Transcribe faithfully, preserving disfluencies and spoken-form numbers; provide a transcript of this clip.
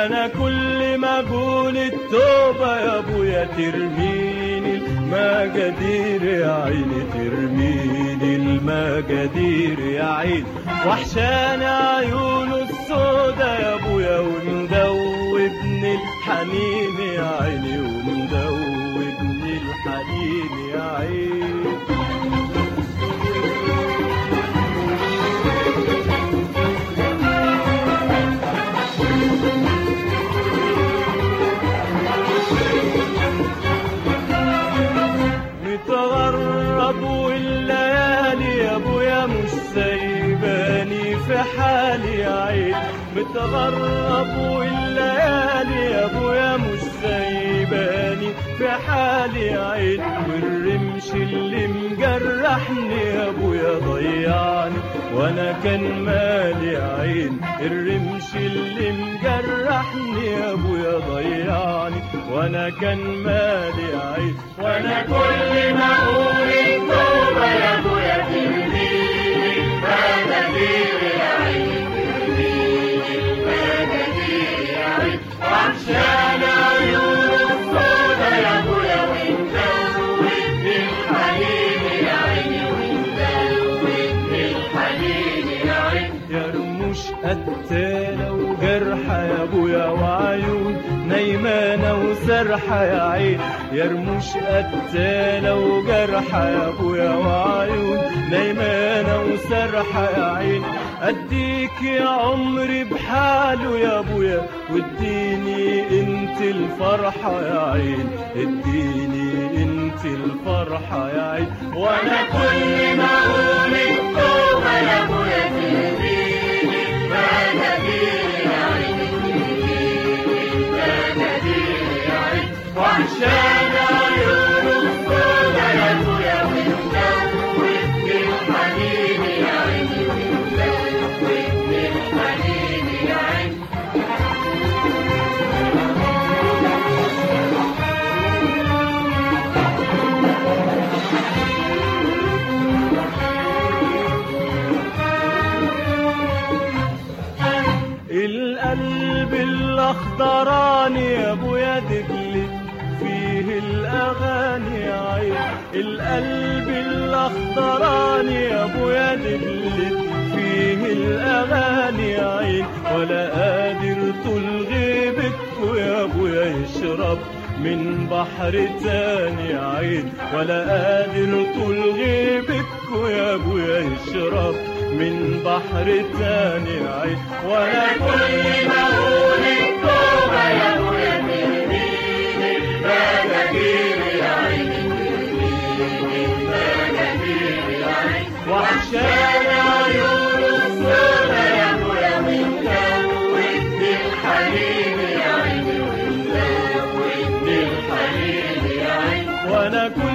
وانا كل ما اقول التوبة يا ابويا ترميني المجادير يا عيني، ترميني المجادير يا عيني. وحشاني عيونه السودا يا ابويا ومدوبني الحنين يا عيني، ومدوبني الحنين يا عيني. متغرب والليالي يا ابويا مش سايباني في حالي يا عين، متغرب والليالي يا ابويا مش سايباني في حالي يا عين. والرمش اللي مجرحني يا ابويا ضيعني وانا كان مالي يا عين، الرمش اللي مجرحني يا ابويا ضيعني وانا كان مالي يا عين. وانا كل ما اقول التوبه يا ابويا ترميني المجادير يا عين، ترميني المجادير يا عين. وعشان عيونه السودا يا ابويا ومدوبني الحنين يا عيني، ومدوبني الحنين يا عين. يا رموش قتالة وجرحة يا ابويا وعيون نايمانة وسرحة يا عين، يا رموش قتالة وجرحة يا ابويا وعيون نايمانة وسرحة يا عين. اديك يا عمري بحاله يا ابويا واديني انت الفرحة يا عين، اديني انت الفرحة يا عين. وانا كل ما اقول التوبة يا ابويا ترميني المجادير يا عين، وعشان عيونه السودا يا ابويا ومدوبني الحنين يا عيني، ومدوبني الحنين يا عيني. القلب الاخضراني يا ابويا دبلت فيه الاغاني يا عين، القلب الاخضراني يا ابويا دبلت فيه الاغاني يا عين. ولا قادر طول غيبتكوا يا ابويا يشرب من بحر تاني يا عين، ولا قادر طول غيبتكوا يا ابويا يشرب من بحر تاني يا عين. وانا كل ما اقول التوبه يا ابويا ترميني المجادير يا عيني، ترميني المجادير يا عيني. وعشان عيونه السودا يا ابويا ومدوبني الحنين يا عيني، ومدوبني الحنين يا عيني. وانا